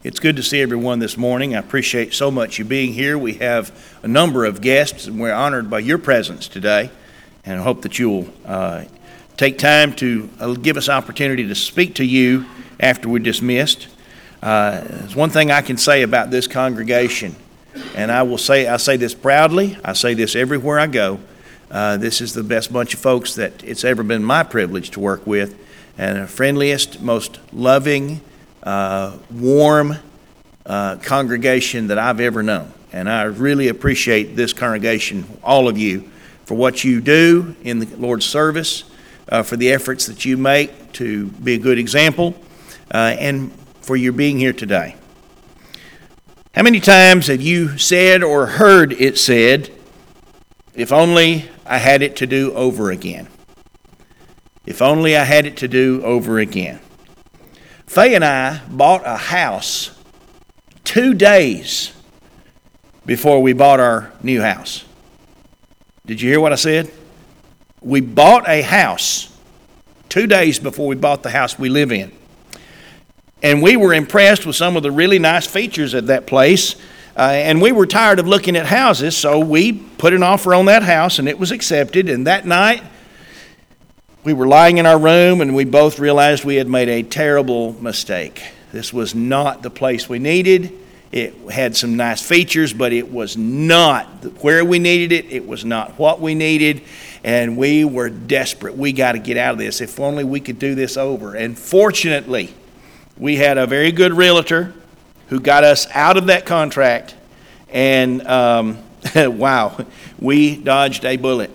It's good to see everyone this morning. I appreciate so much you being here. We have a number of guests, and we're honored by your presence today. And I hope that you'll take time to give us opportunity to speak to you after we're dismissed. There's one thing I can say about this congregation, and I say this proudly. I say this everywhere I go. This is the best bunch of folks that it's ever been my privilege to work with, and the friendliest, most loving, warm congregation that I've ever known. And I really appreciate this congregation, all of you, for what you do in the Lord's service, for the efforts that you make to be a good example, and for your being here today. How many times have you said or heard it said, "If only I had it to do over again"? If only I had it to do over again. Faye and I bought a house 2 days before we bought our new house. Did you hear what I said? We bought a house 2 days before we bought the house we live in. And we were impressed with some of the really nice features of that place. And we were tired of looking at houses, so we put an offer on that house, and it was accepted. And that night, we were lying in our room, and we both realized we had made a terrible mistake. This was not the place we needed. It had some nice features, but it was not where we needed it. It was not what we needed, and we were desperate. We got to get out of this. If only we could do this over. And fortunately, we had a very good realtor who got us out of that contract, and wow, we dodged a bullet.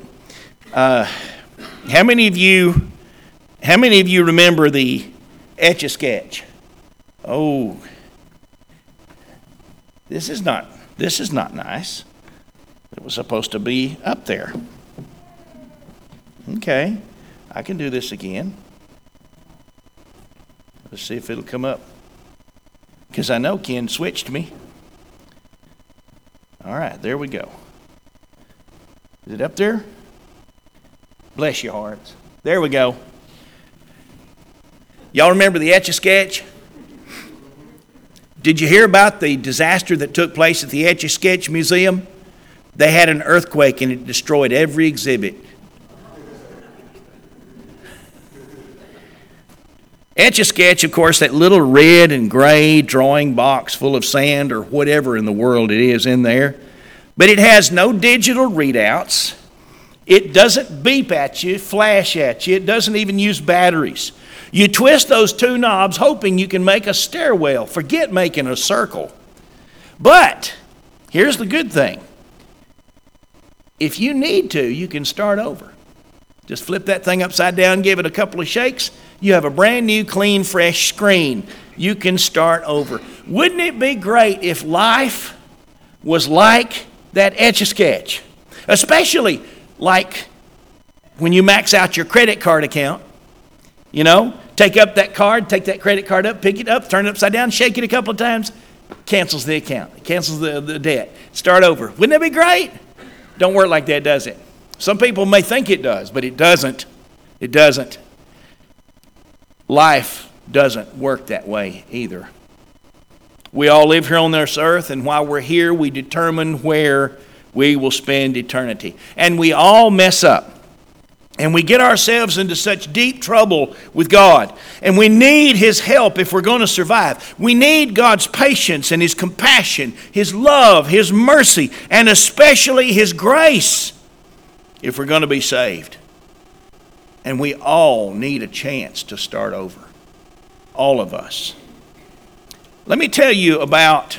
How many of you remember the Etch-a-Sketch? Oh, this is not nice. It was supposed to be up there. Okay, I can do this again. Let's see if it'll come up, because I know Ken switched me. All right, there we go. Is it up there? Bless your hearts. There we go. Y'all remember the Etch-a-Sketch? Did you hear about the disaster that took place at the Etch-a-Sketch Museum? They had an earthquake and it destroyed every exhibit. Etch-a-Sketch, of course, that little red and gray drawing box full of sand or whatever in the world it is in there. But it has no digital readouts. It doesn't beep at you, flash at you. It doesn't even use batteries. You twist those two knobs hoping you can make a stairwell. Forget making a circle. But here's the good thing. If you need to, you can start over. Just flip that thing upside down, give it a couple of shakes. You have a brand new, clean, fresh screen. You can start over. Wouldn't it be great if life was like that Etch-a-Sketch? Especially like when you max out your credit card account. You know, take up that card, take that credit card up, pick it up, turn it upside down, shake it a couple of times, cancels the account. It cancels the debt. Start over. Wouldn't that be great? Don't work like that, does it? Some people may think it does, but it doesn't. It doesn't. Life doesn't work that way either. We all live here on this earth, and while we're here, we determine where we will spend eternity. And we all mess up. And we get ourselves into such deep trouble with God. And we need His help if we're going to survive. We need God's patience and His compassion, His love, His mercy, and especially His grace if we're going to be saved. And we all need a chance to start over. All of us. Let me tell you about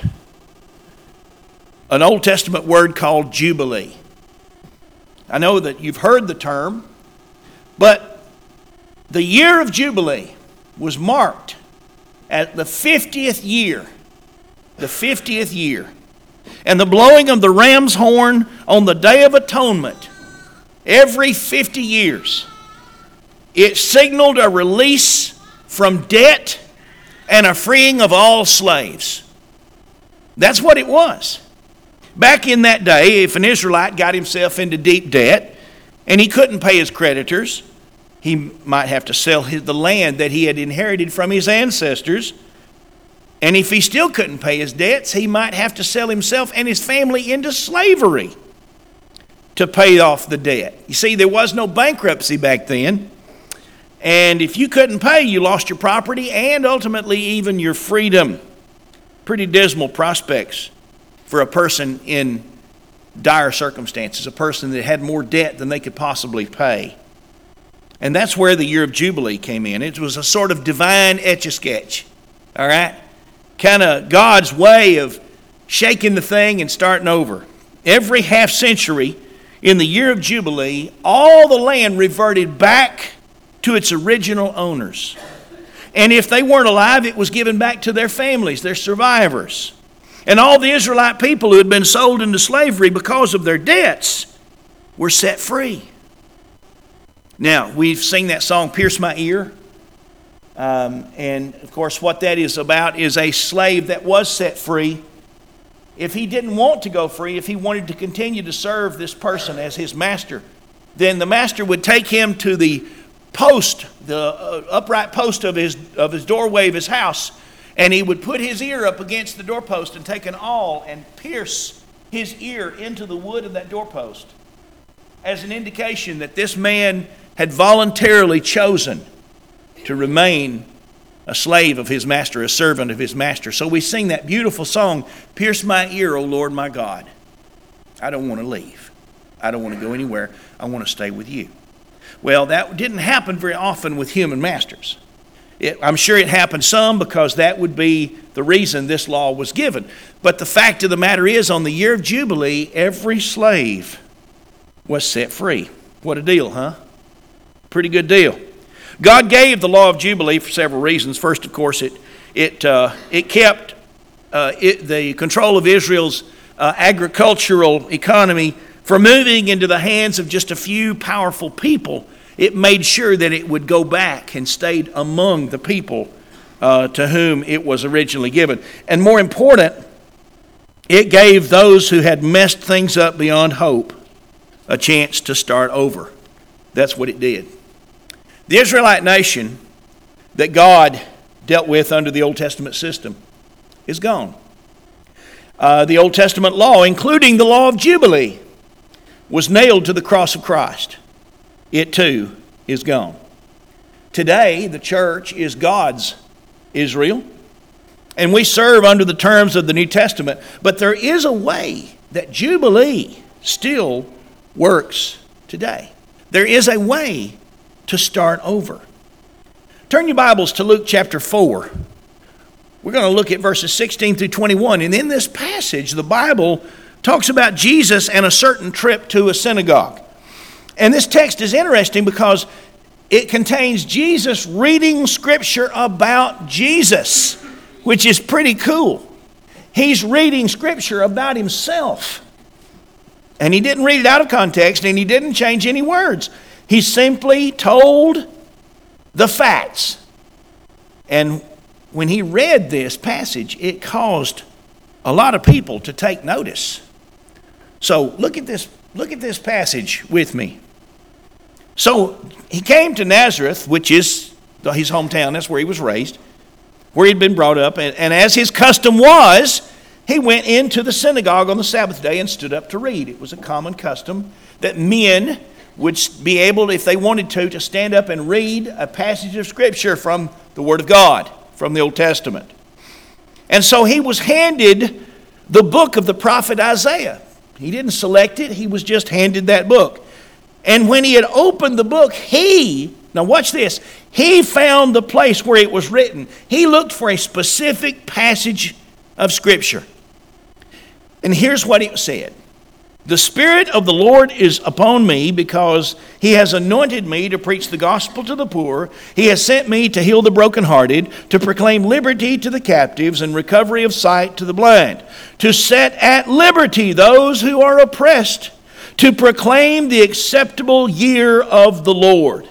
an Old Testament word called Jubilee. I know that you've heard the term, but the year of Jubilee was marked at the 50th year. The 50th year. And the blowing of the ram's horn on the Day of Atonement every 50 years. It signaled a release from debt and a freeing of all slaves. That's what it was. Back in that day, if an Israelite got himself into deep debt and he couldn't pay his creditors, he might have to sell the land that he had inherited from his ancestors And if he still couldn't pay his debts, he might have to sell himself and his family into slavery to pay off the debt. You see, there was no bankruptcy back then. And if you couldn't pay, you lost your property and ultimately even your freedom. Pretty dismal prospects for a person in dire circumstances, a person that had more debt than they could possibly pay. And that's where the year of Jubilee came in. It was a sort of divine etch-a-sketch, all right? Kind of God's way of shaking the thing and starting over. Every half century in the year of Jubilee, all the land reverted back to its original owners. And if they weren't alive, it was given back to their families, their survivors. And all the Israelite people who had been sold into slavery because of their debts were set free. Now, we've sing that song, Pierce My Ear. And, of course, what that is about is a slave that was set free. If he didn't want to go free, if he wanted to continue to serve this person as his master, then the master would take him to the post, the upright post of his doorway of his house, and he would put his ear up against the doorpost and take an awl and pierce his ear into the wood of that doorpost as an indication that this man had voluntarily chosen to remain a slave of his master, a servant of his master. So we sing that beautiful song, Pierce My Ear, O Lord my God. I don't want to leave. I don't want to go anywhere. I want to stay with you. Well, that didn't happen very often with human masters. I'm sure it happened some because that would be the reason this law was given. But the fact of the matter is, on the year of Jubilee, every slave was set free. What a deal, huh? Pretty good deal. God gave the law of Jubilee for several reasons. First, of course, it kept the control of Israel's agricultural economy from moving into the hands of just a few powerful people. It made sure that it would go back and stayed among the people to whom it was originally given. And more important, it gave those who had messed things up beyond hope a chance to start over. That's what it did. The Israelite nation that God dealt with under the Old Testament system is gone. The Old Testament law, including the law of Jubilee, was nailed to the cross of Christ. It too is gone. Today, the church is God's Israel, and we serve under the terms of the New Testament. But there is a way that Jubilee still works today. There is a way to start over. Turn your Bibles to Luke chapter 4. We're going to look at verses 16 through 21. And in this passage, the Bible talks about Jesus and a certain trip to a synagogue. And this text is interesting because it contains Jesus reading scripture about Jesus, which is pretty cool. He's reading scripture about himself. And he didn't read it out of context, and he didn't change any words. He simply told the facts. And when he read this passage, it caused a lot of people to take notice. So look at this passage with me. So he came to Nazareth, which is his hometown. That's where he was raised, where he'd been brought up. And as his custom was, he went into the synagogue on the Sabbath day and stood up to read. It was a common custom that men would be able, if they wanted to stand up and read a passage of Scripture from the Word of God, from the Old Testament. And so he was handed the book of the prophet Isaiah. He didn't select it. He was just handed that book. And when he had opened the book, now watch this, he found the place where it was written. He looked for a specific passage of Scripture. And here's what it said. The Spirit of the Lord is upon me because He has anointed me to preach the gospel to the poor. He has sent me to heal the brokenhearted, to proclaim liberty to the captives and recovery of sight to the blind, to set at liberty those who are oppressed, to proclaim the acceptable year of the Lord.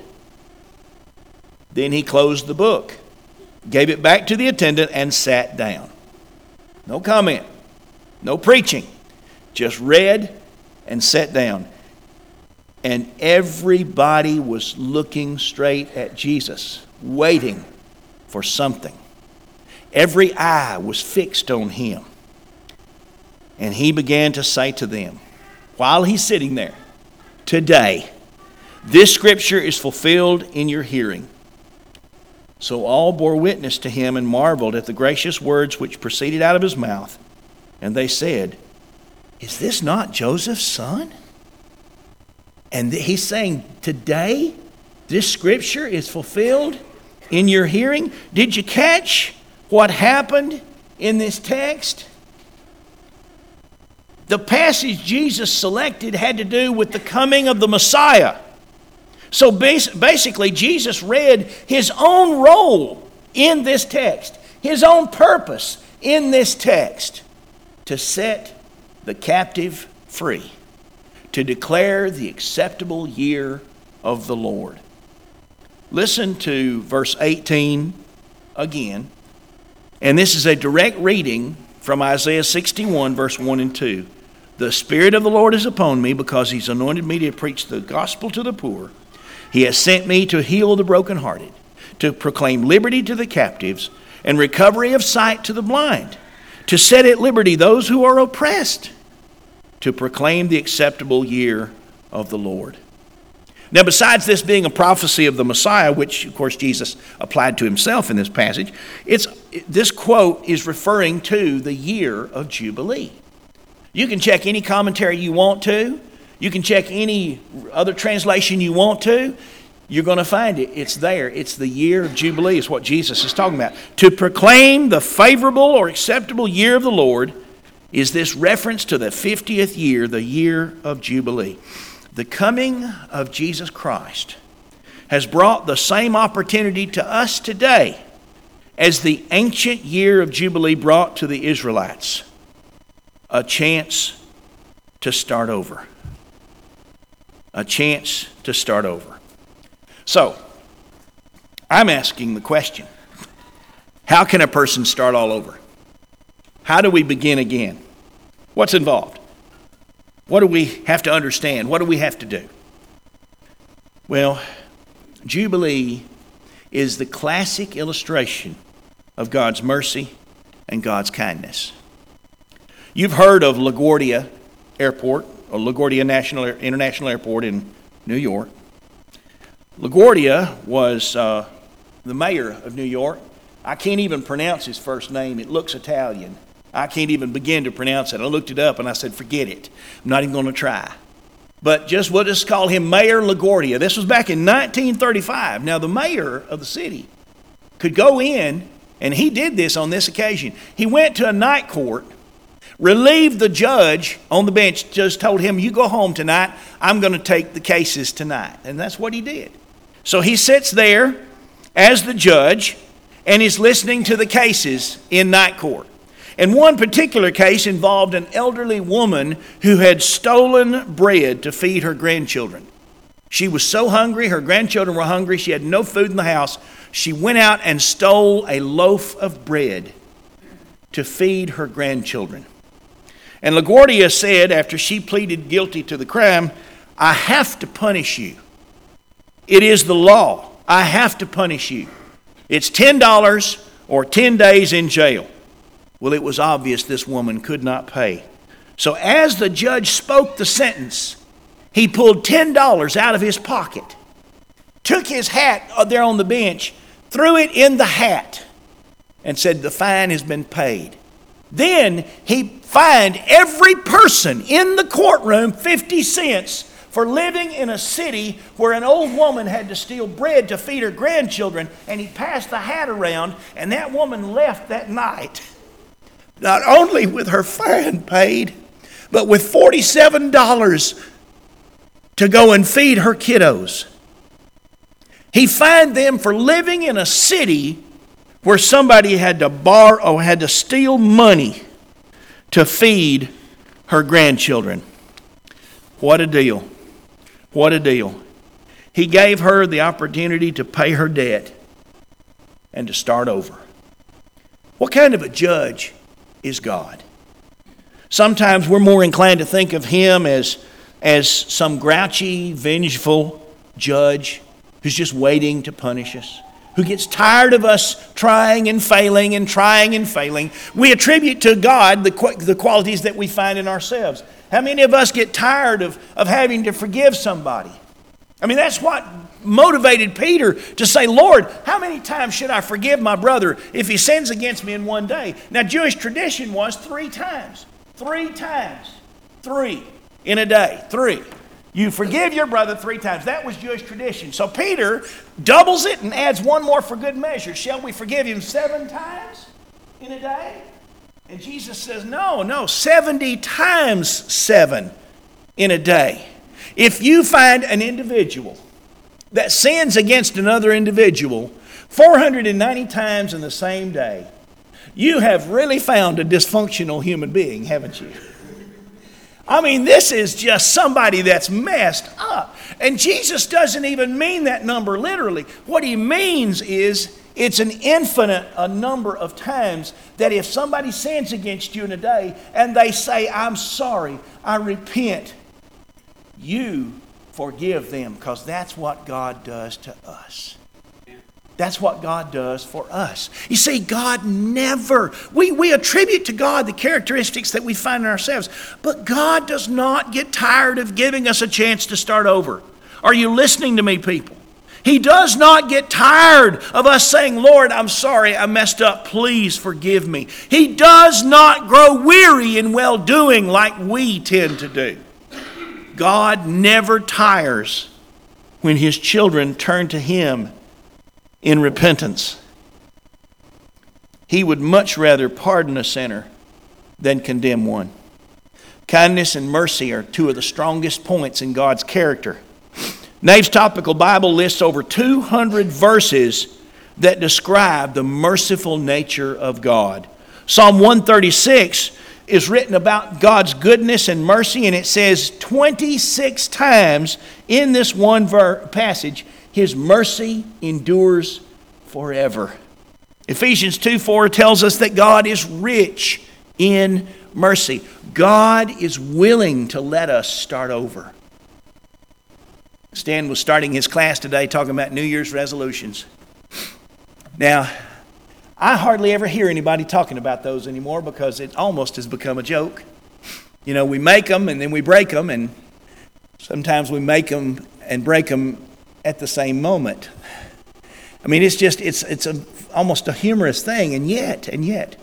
Then he closed the book, gave it back to the attendant, and sat down. No comment, no preaching, just read and sat down. And everybody was looking straight at Jesus, waiting for something. Every eye was fixed on him. And he began to say to them, while he's sitting there, today, this scripture is fulfilled in your hearing. So all bore witness to him and marveled at the gracious words which proceeded out of his mouth. And they said, is this not Joseph's son? And he's saying, today, this scripture is fulfilled in your hearing. Did you catch what happened in this text? The passage Jesus selected had to do with the coming of the Messiah. So basically, Jesus read his own role in this text, his own purpose in this text, to set the captive free, to declare the acceptable year of the Lord. Listen to verse 18 again. And this is a direct reading from Isaiah 61, verse 1 and 2. The Spirit of the Lord is upon me because he's anointed me to preach the gospel to the poor. He has sent me to heal the brokenhearted, to proclaim liberty to the captives and recovery of sight to the blind, to set at liberty those who are oppressed, to proclaim the acceptable year of the Lord. Now, besides this being a prophecy of the Messiah, which, of course, Jesus applied to himself in this passage, this quote is referring to the year of Jubilee. You can check any commentary you want to. You can check any other translation you want to. You're going to find it. It's there. It's the year of Jubilee is what Jesus is talking about. To proclaim the favorable or acceptable year of the Lord is this reference to the 50th year, the year of Jubilee. The coming of Jesus Christ has brought the same opportunity to us today as the ancient year of Jubilee brought to the Israelites. A chance to start over. A chance to start over. So, I'm asking the question, how can a person start all over? How do we begin again? What's involved? What do we have to understand? What do we have to do? Well, Jubilee is the classic illustration of God's mercy and God's kindness. You've heard of LaGuardia Airport, or LaGuardia International Airport in New York. LaGuardia was the mayor of New York. I can't even pronounce his first name. It looks Italian. I can't even begin to pronounce it. I looked it up and I said, forget it. I'm not even going to try. But we'll just call him Mayor LaGuardia. This was back in 1935. Now, the mayor of the city could go in, and he did this on this occasion. He went to a night court, relieved the judge on the bench, just told him, you go home tonight. I'm going to take the cases tonight. And that's what he did. So he sits there as the judge and is listening to the cases in night court. And one particular case involved an elderly woman who had stolen bread to feed her grandchildren. She was so hungry, her grandchildren were hungry, she had no food in the house. She went out and stole a loaf of bread to feed her grandchildren. And LaGuardia said, after she pleaded guilty to the crime, I have to punish you. It is the law. I have to punish you. It's $10 or 10 days in jail. Well, it was obvious this woman could not pay. So as the judge spoke the sentence, he pulled $10 out of his pocket, took his hat there on the bench, threw it in the hat, and said, the fine has been paid. Then he fined every person in the courtroom 50 cents for living in a city where an old woman had to steal bread to feed her grandchildren, and he passed the hat around, and that woman left that night, not only with her fine paid, but with $47 to go and feed her kiddos. He fined them for living in a city where somebody had to borrow, had to steal money to feed her grandchildren. What a deal. What a deal. He gave her the opportunity to pay her debt and to start over. What kind of a judge is God? Sometimes we're more inclined to think of him as some grouchy, vengeful judge who's just waiting to punish us. who gets tired of us trying and failing and trying and failing. We attribute to God the qualities that we find in ourselves. How many of us get tired of having to forgive somebody? I mean, that's what motivated Peter to say, Lord, how many times should I forgive my brother if he sins against me in one day? Now, Jewish tradition was 3 times. 3 times. 3 in a day. 3. You forgive your brother 3 times. That was Jewish tradition. So Peter doubles it and adds one more for good measure. Shall we forgive him 7 times in a day? And Jesus says, no, 70 times 7 in a day. If you find an individual that sins against another individual 490 times in the same day, you have really found a dysfunctional human being, haven't you? I mean, this is just somebody that's messed up. And Jesus doesn't even mean that number literally. What he means is it's an infinite number of times that if somebody sins against you in a day and they say, I'm sorry, I repent, you forgive them, because that's what God does to us. That's what God does for us. You see, God never, we attribute to God the characteristics that we find in ourselves, but God does not get tired of giving us a chance to start over. Are you listening to me, people? He does not get tired of us saying, Lord, I'm sorry, I messed up, please forgive me. He does not grow weary in well-doing like we tend to do. God never tires when His children turn to Him in repentance. He would much rather pardon a sinner than condemn one. Kindness and mercy are 2 of the strongest points in God's character. Nave's Topical Bible lists over 200 verses that describe the merciful nature of God. Psalm 136 is written about God's goodness and mercy, and it says 26 times in this one passage, His mercy endures forever. Ephesians 2:4 tells us that God is rich in mercy. God is willing to let us start over. Stan was starting his class today talking about New Year's resolutions. Now, I hardly ever hear anybody talking about those anymore because it almost has become a joke. You know, we make them and then we break them, and sometimes we make them and break them at the same moment. I mean, it's almost a humorous thing, and yet,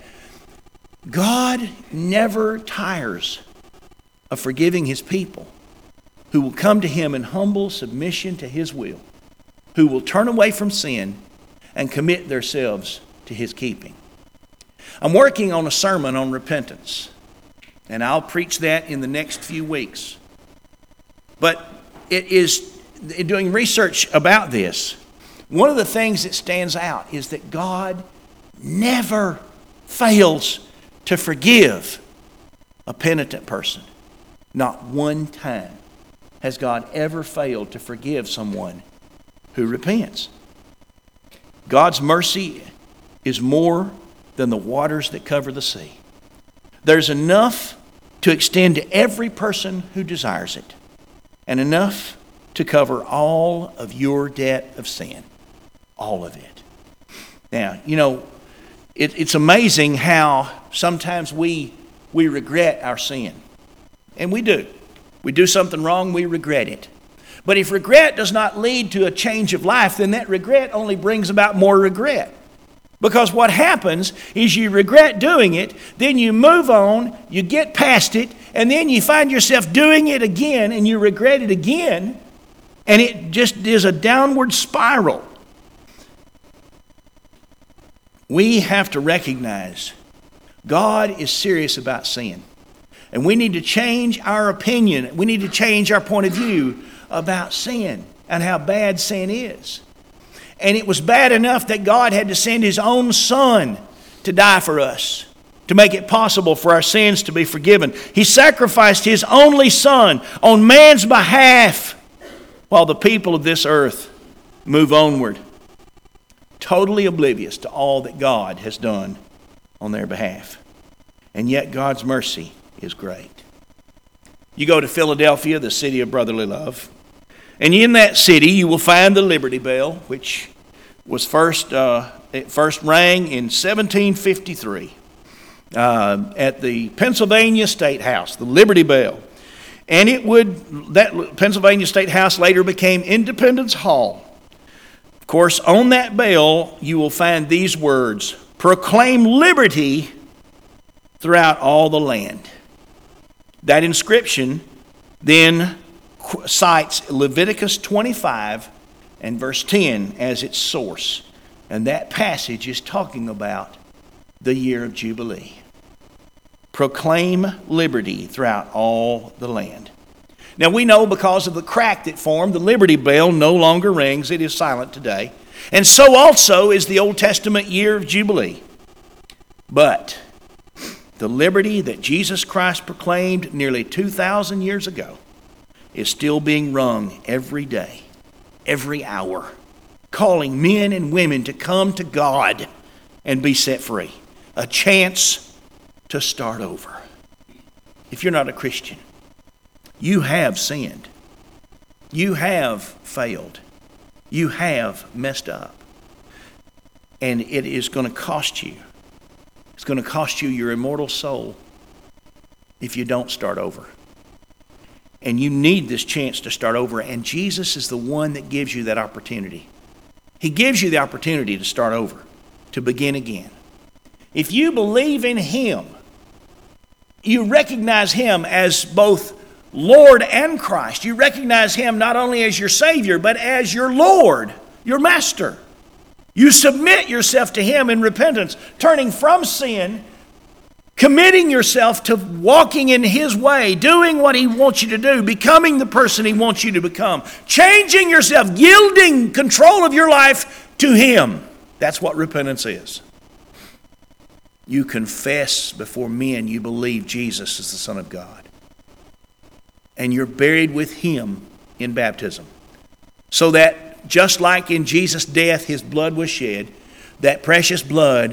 God never tires of forgiving His people who will come to Him in humble submission to His will, who will turn away from sin and commit themselves to His keeping. I'm working on a sermon on repentance, and I'll preach that in the next few weeks. But it is doing research about this. One of the things that stands out is that God never fails to forgive a penitent person. Not one time has God ever failed to forgive someone who repents. God's mercy is more than the waters that cover the sea. There's enough to extend to every person who desires it, and enough to cover all of your debt of sin. All of it. Now, you know, it's amazing how sometimes we regret our sin. And we do. We do something wrong, we regret it. But if regret does not lead to a change of life, then that regret only brings about more regret. Because what happens is you regret doing it, then you move on, you get past it, and then you find yourself doing it again, and you regret it again, and it just is a downward spiral. We have to recognize God is serious about sin. And we need to change our opinion. We need to change our point of view about sin and how bad sin is. And it was bad enough that God had to send His own Son to die for us, to make it possible for our sins to be forgiven. He sacrificed His only Son on man's behalf while the people of this earth move onward, totally oblivious to all that God has done on their behalf. And yet God's mercy is great. You go to Philadelphia, the city of brotherly love, and in that city you will find the Liberty Bell, which it first rang in 1753 at the Pennsylvania State House, the Liberty Bell. And that Pennsylvania State House later became Independence Hall. Of course, on that bell, you will find these words: "Proclaim liberty throughout all the land." That inscription then cites Leviticus 25 and verse 10 as its source. And that passage is talking about the year of Jubilee. Proclaim liberty throughout all the land. Now we know because of the crack that formed, the Liberty Bell no longer rings. It is silent today. And so also is the Old Testament year of Jubilee. But the liberty that Jesus Christ proclaimed nearly 2,000 years ago is still being rung every day, every hour, calling men and women to come to God and be set free. A chance to start over. If you're not a Christian, you have sinned. You have failed. You have messed up. And it is going to cost you. It's going to cost you your immortal soul if you don't start over. And you need this chance to start over. And Jesus is the one that gives you that opportunity. He gives you the opportunity to start over, to begin again. If you believe in Him, you recognize Him as both Lord and Christ. You recognize Him not only as your Savior, but as your Lord, your Master. You submit yourself to Him in repentance, turning from sin, committing yourself to walking in His way, doing what He wants you to do, becoming the person He wants you to become, changing yourself, yielding control of your life to Him. That's what repentance is. You confess before men you believe Jesus is the Son of God. And you're buried with Him in baptism. So that just like in Jesus' death His blood was shed, that precious blood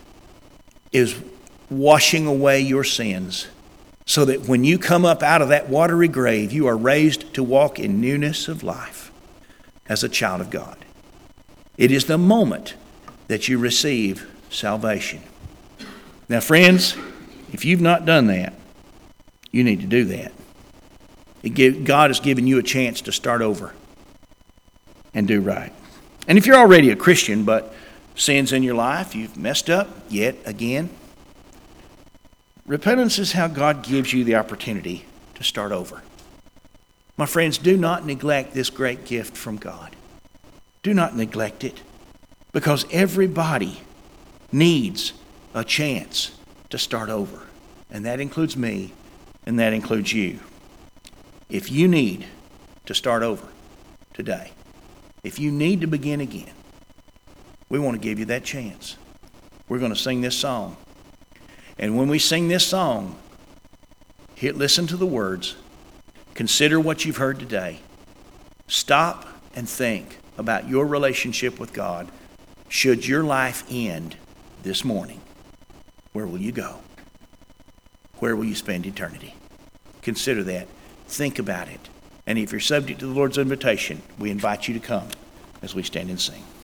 is washing away your sins. So that when you come up out of that watery grave, you are raised to walk in newness of life as a child of God. It is the moment that you receive salvation. Now, friends, if you've not done that, you need to do that. God has given you a chance to start over and do right. And if you're already a Christian, but sin's in your life, you've messed up yet again, repentance is how God gives you the opportunity to start over. My friends, do not neglect this great gift from God. Do not neglect it, because everybody needs a chance to start over. And that includes me, and that includes you. If you need to start over today, if you need to begin again, we want to give you that chance. We're going to sing this song. And when we sing this song, listen to the words. Consider what you've heard today. Stop and think about your relationship with God. Should your life end this morning, where will you go? Where will you spend eternity? Consider that. Think about it. And if you're subject to the Lord's invitation, we invite you to come as we stand and sing.